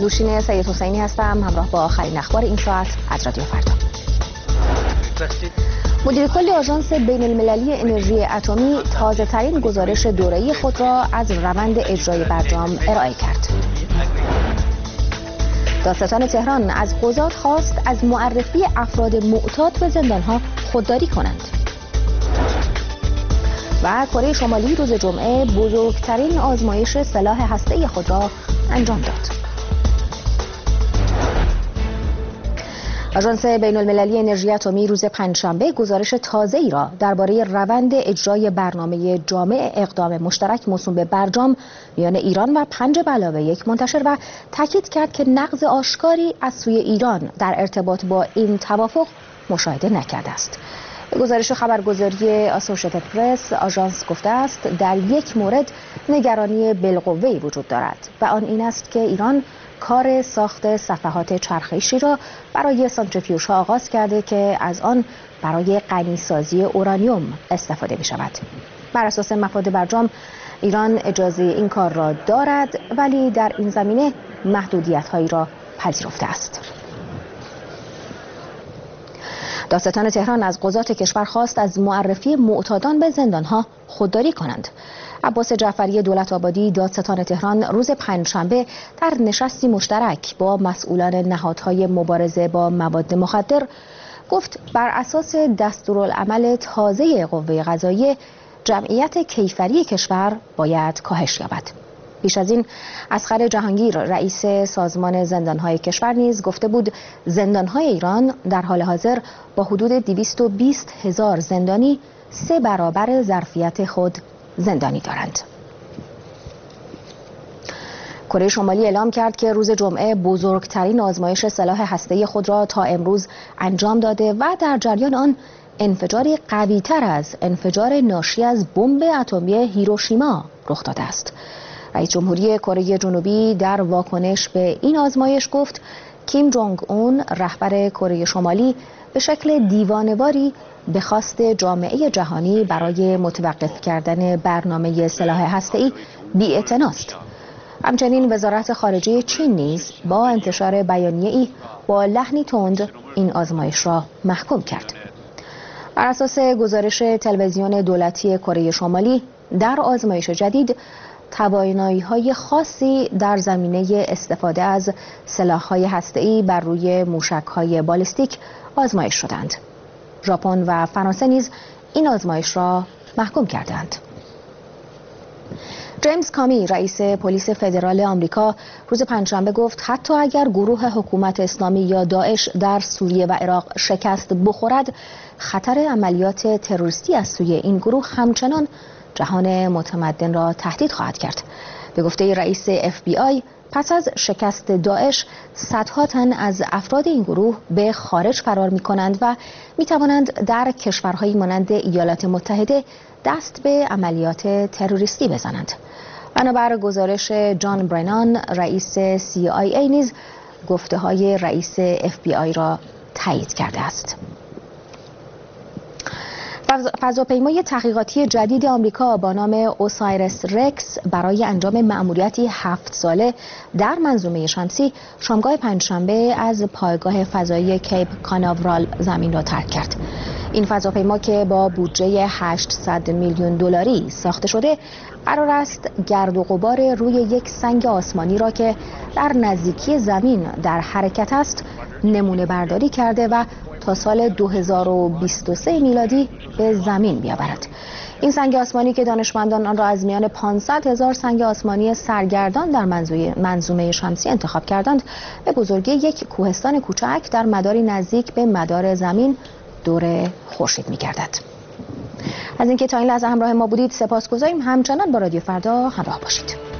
نوشین سید حسینی هستم، همراه با آخرین اخبار این ساعت از رادیو فردا. مدیر کل آژانس بین المللی انرژی اتمی تازه ترین گزارش دوره‌ای خود را از روند اجرای برجام ارائه کرد. دادستان تهران از قضات خواست از معرفی افراد معتاد به زندانها خودداری کنند. و کره شمالی روز جمعه بزرگترین آزمایش سلاح هسته‌ای خود را انجام داد. آژانس بین المللی انرژی اتمی روز پنجشنبه گزارش تازه‌ای را درباره روند اجرای برنامه جامع اقدام مشترک موسوم به برجام میان ایران و 5+1 منتشر و تاکید کرد که نقض آشکاری از سوی ایران در ارتباط با این توافق مشاهده نکرده است. به گزارش خبرگزاری آسوشیتد پرس، آژانس گفته است در یک مورد نگرانی بالقوه‌ای وجود دارد و آن این است که ایران کار ساخت صفحات چرخشی را برای سانتریفیوژها آغاز کرده که از آن برای غنی‌سازی اورانیوم استفاده می شود. بر اساس مفاد برجام ایران اجازه این کار را دارد، ولی در این زمینه محدودیت‌هایی را پذیرفته است. دادستان تهران از قضات کشور خواست از معرفی معتادان به زندانها خودداری کنند. عباس جعفری دولت آبادی دادستان تهران روز پنجشنبه در نشستی مشترک با مسئولان نهادهای مبارزه با مواد مخدر گفت بر اساس دستورالعمل تازه قوه قضاییه جمعیت کیفری کشور باید کاهش یابد. پیش از این اصغر جهانگیر رئیس سازمان زندانهای کشور نیز گفته بود زندانهای ایران در حال حاضر با حدود 220,000 زندانی 3 برابر ظرفیت خود زندانی دارند. کره شمالی اعلام کرد که روز جمعه بزرگترین آزمایش سلاح هسته‌ای خود را تا امروز انجام داده و در جریان آن انفجاری قوی‌تر از انفجار ناشی از بمب اتمی هیروشیما رخ داده است. رئیس جمهوری کره جنوبی در واکنش به این آزمایش گفت کیم جونگ اون رهبر کره شمالی به شکل دیوانه‌واری به خواست جامعه جهانی برای متوقف کردن برنامه سلاح هسته‌ای بی‌اعتناست. همچنین وزارت خارجه چین نیز با انتشار بیانیه‌ای با لحنی تند این آزمایش را محکوم کرد. بر اساس گزارش تلویزیون دولتی کره شمالی در آزمایش جدید توانایی‌های خاصی در زمینه استفاده از سلاح‌های هسته‌ای بر روی موشک‌های بالستیک آزمایش شدند. ژاپن و فرانسه نیز این آزمایش را محکوم کردند. جیمز کامی رئیس پلیس فدرال آمریکا روز پنجشنبه گفت حتی اگر گروه حکومت اسلامی یا داعش در سوریه و عراق شکست بخورد، خطر عملیات تروریستی از سوی این گروه همچنان جهان متمدن را تهدید خواهد کرد. به گفته رئیس FBI پس از شکست داعش صدها تن از افراد این گروه به خارج فرار می کنند و می توانند در کشورهایی مانند ایالات متحده دست به عملیات تروریستی بزنند. بنابر گزارش جان برنان رئیس CIA نیز گفته های رئیس FBI را تایید کرده است. فضاپیمای تحقیقاتی جدید آمریکا با نام اوسایرس رکس برای انجام مأموریتی 7 ساله در منظومه شمسی شامگاه پنجشنبه از پایگاه فضایی کیپ کاناورال زمین را ترک کرد. این فضاپیما که با بودجه 800 میلیون دلاری ساخته شده قرار است گرد و غبار روی یک سنگ آسمانی را که در نزدیکی زمین در حرکت است نمونه برداری کرده و تا سال 2023 میلادی به زمین بیاورد. این سنگ آسمانی که دانشمندان آن را از میان 500,000 سنگ آسمانی سرگردان در منظومه شمسی انتخاب کردند، به بزرگی یک کوهستان کوچک در مداری نزدیک به مدار زمین دور خورشید می‌گردد. از اینکه تا این لحظه همراه ما بودید سپاسگزاریم. همچنان با رادیو فردا همراه باشید.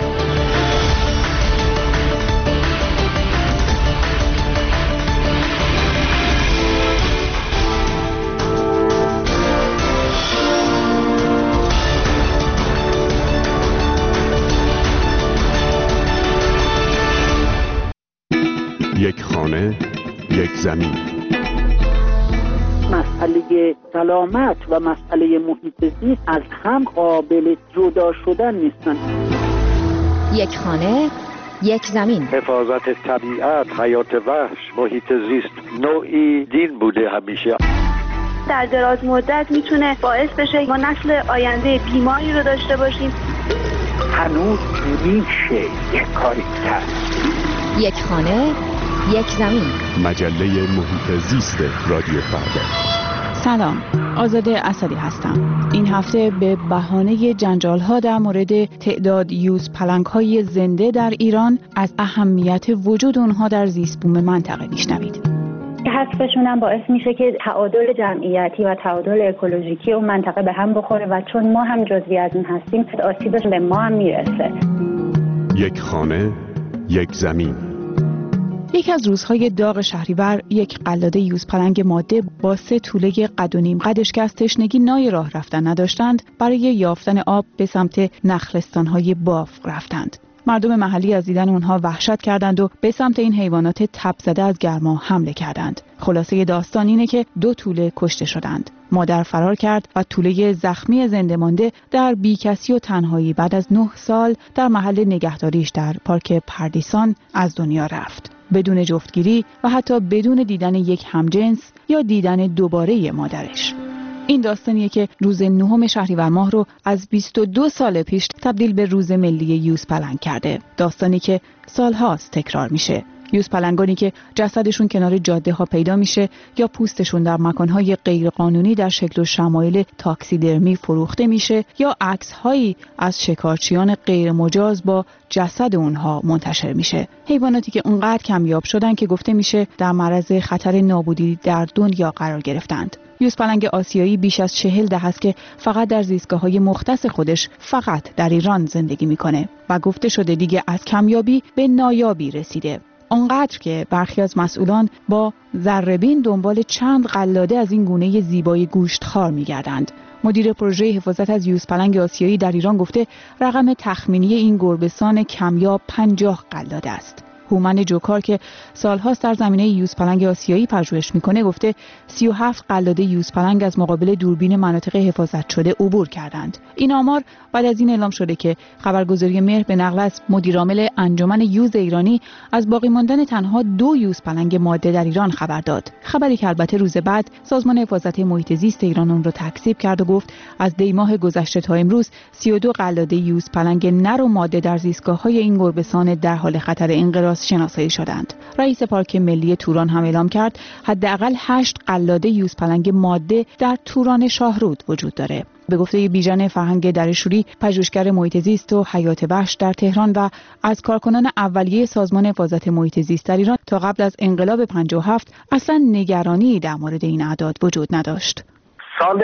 یک خانه، یک زمین. مسئله سلامت و مسئله محیط زیست از هم قابل جدا شدن نیستند. یک خانه، یک زمین. حفاظت طبیعت، حیات وحش، محیط زیست نوعی دین بوده همیشه. در دراز مدت میتونه باعث بشه ما نسل آینده بیماری رو داشته باشیم. هنوز میشه یک کاری کرد. یک خانه، یک زمین. مجله محیط زیست رادیو فردا. سلام، آزاده اسدی هستم. این هفته به بهانه جنجال‌ها در مورد تعداد یوز پلنگ‌های زنده در ایران از اهمیت وجود اونها در زیست بوم منطقه میشنوید. حذفشون هم باعث میشه که تعادل جمعیتی و تعادل اکولوژیکی اون منطقه به هم بخوره و چون ما هم جزئی از اون هستیم آسیبش به ما هم میرسه. یک خانه، یک زمین. یکی از روزهای داغ شهریور یک قلاده یوزپلنگ ماده با 3 توله قد و نیم قدش که از تشنگی نای راه رفتن نداشتند برای یافتن آب به سمت نخلستان‌های باف رفتند. مردم محلی از دیدن اونها وحشت کردند و به سمت این حیوانات تب زده از گرما حمله کردند. خلاصه داستان اینه که 2 توله کشته شدند. مادر فرار کرد و توله زخمی زنده مانده در بیکسی و تنهایی بعد از 9 سال در محل نگهداریش در پارک پردیسان از دنیا رفت. بدون جفتگیری و حتی بدون دیدن یک همجنس یا دیدن دوباره مادرش. این داستانیه که روز 9 شهریور ماه رو از 22 سال پیش تبدیل به روز ملی یوزپلنگ کرده. داستانی که سالهاست تکرار میشه. یوزپلنگانی که جسدشون کنار جاده ها پیدا میشه یا پوستشون در مکانهای غیرقانونی در شکل و شمایل تاکسیدرمی فروخته میشه یا عکس‌هایی از شکارچیان غیرمجاز با جسد اونها منتشر میشه. حیواناتی که اونقدر کمیاب شدن که گفته میشه در معرض خطر نابودی در دنیا قرار گرفتند. یوزپلنگ آسیایی بیش از 40 دهه است که فقط در زیستگاه‌های مختص خودش فقط در ایران زندگی میکنه و گفته شده دیگه از کمیابی به نایابی رسیده. آنقدر که برخی از مسئولان با ذره‌بین دنبال چند قلاده از این گونه زیبای گوشتخوار می‌گردند. مدیر پروژه حفاظت از یوزپلنگ آسیایی در ایران گفته رقم تخمینی این گربه‌سان کمیاب 50 قلاده است. هومن جوکار که سالهاست در زمینه یوزپلنگ آسیایی پژوهش میکنه گفته 37 قلاده یوزپلنگ از مقابل دوربین مناطق حفاظت شده عبور کردند. این آمار بعد از این اعلام شده که خبرگزاری مهر به نقل از مدیرعامل انجمن یوز ایرانی از باقی ماندن تنها 2 یوزپلنگ ماده در ایران خبر داد. خبری که البته روز بعد سازمان حفاظت محیط زیست ایران اون رو تکذیب کرد و گفت از دی ماه گذشته تا امروز 32 قلاده یوزپلنگ نر و ماده در زیستگاه‌های این گربه‌سان در حال خطر انقراض شناسایی شدند. رئیس پارک ملی توران هم اعلام کرد حداقل 8 قلاده یوزپلنگ ماده در توران شاهرود وجود داره. به گفته بیژن فرهنگ درشوری پژوهشگر محیط زیست و حیات وحش در تهران و از کارکنان اولیه سازمان حفاظت محیط زیست در ایران تا قبل از انقلاب 57 اصلا نگرانی در مورد این اعداد وجود نداشت. سال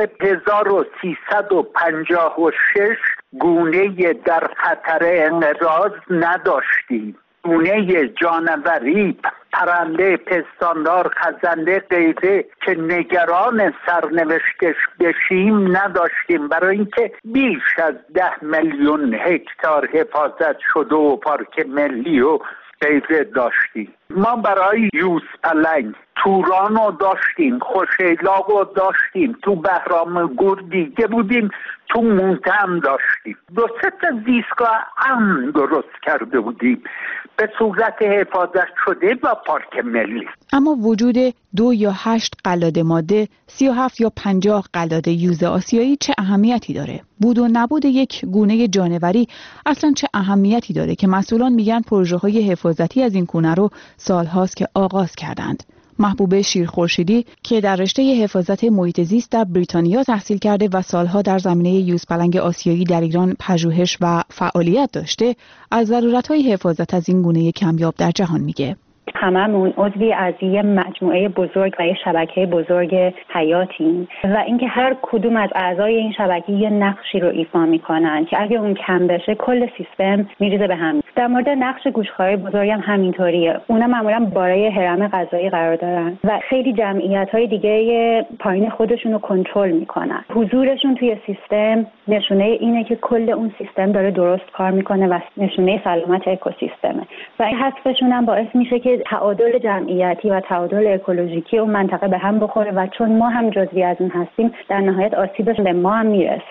1356 گونه در خطر انقراض نداشتیم. گونه جانوری، پرنده، پستاندار، خزنده، غیره که نگران سرنوشتش بشیم نداشتیم، برای اینکه بیش از 10 میلیون هکتار حفاظت شده و پارک ملی و غیره داشتیم. ما برای یوزپلنگ توران رو داشتیم، خوشیلاق رو داشتیم، تو بهرام‌گور دیگه بودیم، تو مونته هم داشتیم. 2-3 تا زیستگاه هم درست کرده بودیم به صورت حفاظت شده و پارک ملی. اما وجود 2 یا 8 قلاده ماده، 37 یا 50 قلاده یوز آسیایی چه اهمیتی داره؟ بود و نبود یک گونه جانوری اصلا چه اهمیتی داره که مسئولان میگن پروژه‌های حفاظتی از این گونه رو سالهاست که آغاز کردند؟ محبوب شیرخورشیدی که در رشته حفاظت محیط زیست در بریتانیا تحصیل کرده و سالها در زمینه یوزپلنگ آسیایی در ایران پژوهش و فعالیت داشته، از ضرورت‌های حفاظت از این گونه کمیاب در جهان میگه. هممون عضوی از یه مجموعه بزرگ و یه شبکه بزرگ حیاتیم و اینکه هر کدوم از اعضای این شبکه یه نقشی رو ایفا میکنن که اگه اون کم بشه کل سیستم میریزه به هم. در مورد نقش گوشتخوارای بزرگ هم همینطوریه. اونا معمولا بالای هرم غذایی قرار دارن و خیلی جمعیت‌های دیگه پایین خودشون رو کنترل میکنن. حضورشون توی سیستم نشونه اینه که کل اون سیستم داره درست کار میکنه و نشونه سلامت اکوسیستمه و این حذفشون هم باعث میشه که تعادل جمعیتی و تعادل اکولوژیکی اون منطقه به هم بخوره و چون ما هم جزئی از اون هستیم در نهایت آسیبش به ما هم میرسه.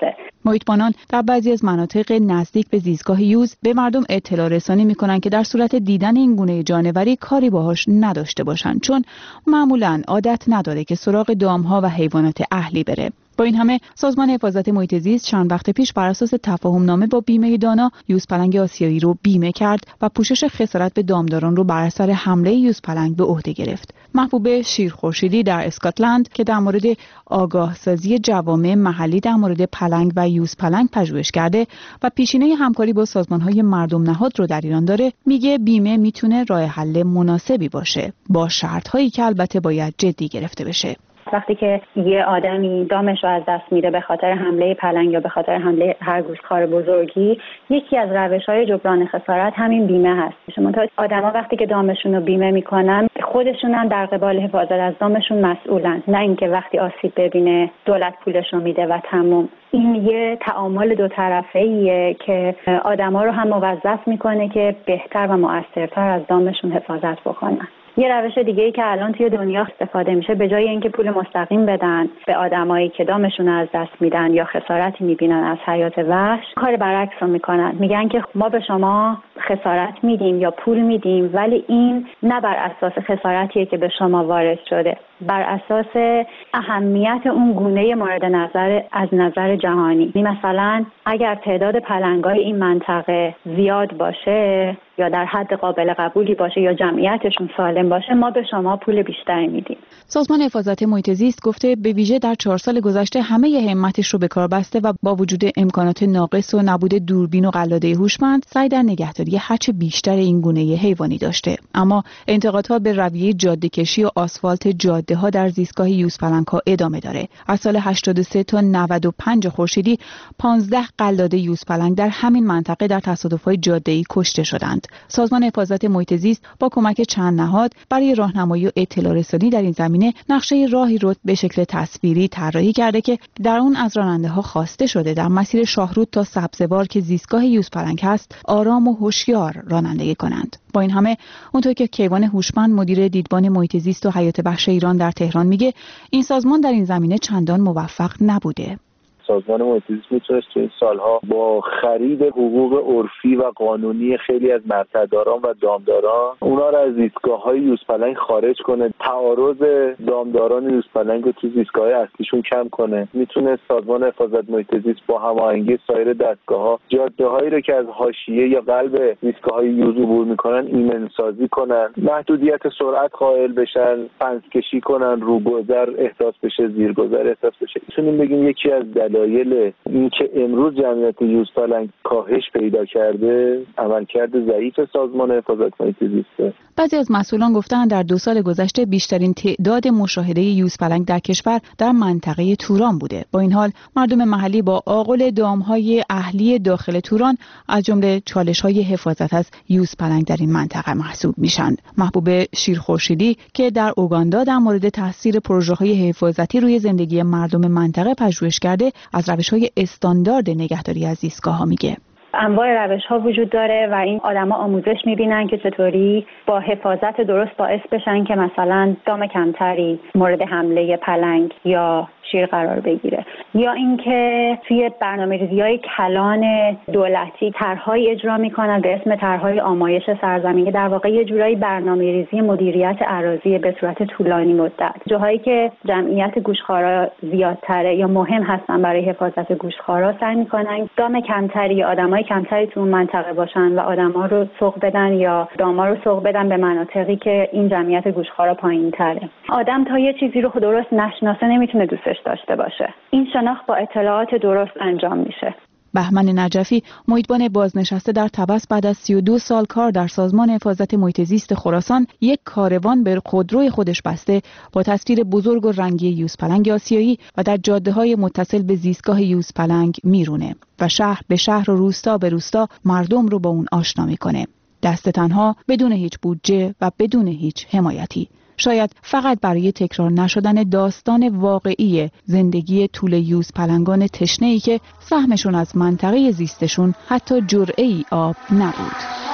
محیط‌بانان در بعضی از مناطق نزدیک به زیستگاه یوز به مردم اطلاع رسانی می‌کنند که در صورت دیدن این گونه جانوری کاری باهاش نداشته باشند، چون معمولاً عادت نداره که سراغ دام‌ها و حیوانات اهلی بره. با این همه سازمان حفاظت محیط زیست چند وقت پیش بر اساس تفاهم‌نامه با بیمه دانا یوزپلنگ آسیایی رو بیمه کرد و پوشش خسارت به دامداران رو بر اثر حمله یوزپلنگ به عهده گرفت. محبوب شیرخورشیدی در اسکاتلند که در مورد آگاهسازی جوامع محلی در مورد پلنگ و یوزپلنگ پژوهش کرده و پیشینه همکاری با سازمان‌های مردم نهاد رو در ایران داره، میگه بیمه میتونه راه حل مناسبی باشه، با شرط‌هایی که البته باید جدی گرفته بشه. وقتی که یه آدمی دامش رو از دست میده به خاطر حمله پلنگ یا به خاطر حمله هر گوشتخوار بزرگی، یکی از روش‌های جبران خسارت همین بیمه هست. شما آدما وقتی که دامشون رو بیمه میکنن، خودشون هم در قبال حفاظت از دامشون مسئولن، نه اینکه وقتی آسیب ببینه دولت پولش رو میده و تموم. این یه تعامل دو طرفه‌ایه که آدما رو هم موظف میکنه که بهتر و مؤثرتر از دامشون حفاظت بکنن. یه روش دیگه‌ای که الان توی دنیا استفاده میشه، به جای اینکه پول مستقیم بدن به آدمایی که دامشون از دست میدن یا خسارتی میبینن از حیات وحش، کار برعکس رو میکنن. میگن که ما به شما خسارت میدیم یا پول میدیم، ولی این نه بر اساس خسارتیه که به شما وارد شده، بر اساس اهمیت اون گونه مورد نظر از نظر جهانی. مثلا اگر تعداد پلنگای این منطقه زیاد باشه یا در حد قابل قبولی باشه یا جمعیتشون سالم باشه، ما به شما پول بیشتری میدیم. سازمان حفاظت محیط زیست گفته به ویژه در 4 سال گذشته همه همتش رو به کار بسته و با وجود امکانات ناقص و نبود دوربین و قلاده هوشمند سعی در نگهداری هرچه بیشتر این گونه حیوانی داشته. اما انتقادها به رویه جاده‌کشی و آسفالت جاده‌ها در زیستگاه یوزپلنگ‌ها ادامه داره. از سال 83 تا 95 خورشیدی 15 قلاده یوزپلنگ در همین منطقه در تصادف‌های جاده‌ای کشته شدند. سازمان حفاظت محیط زیست با کمک چند نهاد برای راهنمایی و اطلاع رسانی در این زمینه نقشه راهی رو به شکل تصویری طراحی کرده که در اون از راننده‌ها خواسته شده در مسیر شاهرود تا سبزوار که زیستگاه یوزپلنگ هست آرام و هوشیار رانندگی کنند. با این همه اونطور که کیوان هوشمند مدیر دیدبان محیط زیست و حیات وحش ایران در تهران میگه، این سازمان در این زمینه چندان موفق نبوده. سازمان محیط زیست میتونست تو این سالها با خرید حقوق عرفی و قانونی خیلی از مرتداران و دامداران اونا رو از زیستگاه‌های یوزپلنگ خارج کنه، تعارض دامداران یوزپلنگ رو تو زیستگاه‌های اصلیشون کم کنه. میتونه سازمان حفاظت محیط زیست با هماهنگی سایر دستگاه‌ها جاده‌هایی رو که از حاشیه یا قلب زیستگاه‌های یوز عبور میکنن ایمن‌سازی کنن، محدودیت سرعت قائل بشن، پنسکشی کنن، روگذر احساس بشه، زیرگذر احساس بشه. میتونیم بگیم یکی از دلایل اینکه امروز جمعیت یوزپلنگ کاهش پیدا کرده عملکرد ضعیف سازمان حفاظت محیط زیست. بعضی از مسئولان گفتند در 2 سال گذشته بیشترین تعداد مشاهده یوزپلنگ در کشور در منطقه توران بوده. با این حال مردم محلی با آغل دامهای اهلی داخل توران از جمله چالش‌های حفاظت از یوزپلنگ در این منطقه محسوب میشن. محبوب شیرخورشیدی که در اوگاندا در مورد تاثیر پروژه‌های حفاظتی روی زندگی مردم منطقه پژوهش کرده، از روش‌های استاندارد نگهداری از زیستگاه‌ها میگه. انواع روش‌ها وجود داره و این آدما آموزش می‌بینن که چطوری با حفاظت درست باعث بشن که مثلا دام کمتری مورد حمله پلنگ یا شیر قرار بگیره، یا اینکه توی برنامه‌ریزی‌های کلان دولتی طرح‌های اجرا می‌کنن به اسم طرح‌های آمایش سرزمین، در واقع یه جورایی برنامه‌ریزی مدیریت اراضی به صورت طولانی مدت. جاهایی که جمعیت گوشتخوارا زیادتره یا مهم هستن برای حفاظت گوشتخوارا، سعی می‌کنن دام کمتری یا آدمای کمتری تو اون منطقه باشن و آدما رو سوق بدن یا داما رو سوق بدن به مناطقی که این جمعیت گوشتخوارا پایین‌تره. آدم تا یه چیزی رو درست نشناسه نمیتونه دوستش داشته باشه. این شناخت با اطلاعات درست انجام میشه. بهمن نجفی، محیطبان بازنشسته در طبس، بعد از 32 سال کار در سازمان حفاظت محیط زیست خراسان یک کاروان به خودروی خودش بسته با تصویر بزرگ و رنگی یوزپلنگ آسیایی و در جاده‌های متصل به زیستگاه یوزپلنگ میرونه و شهر به شهر و روستا به روستا مردم رو با اون آشنا میکنه. دست تنها، بدون هیچ بودجه و بدون هیچ حمایتی. شاید فقط برای تکرار نشدن داستان واقعی زندگی طول یوزپلنگان تشنه‌ای که سهمشون از منطقه زیستشون حتی جرعه‌ای آب نبود.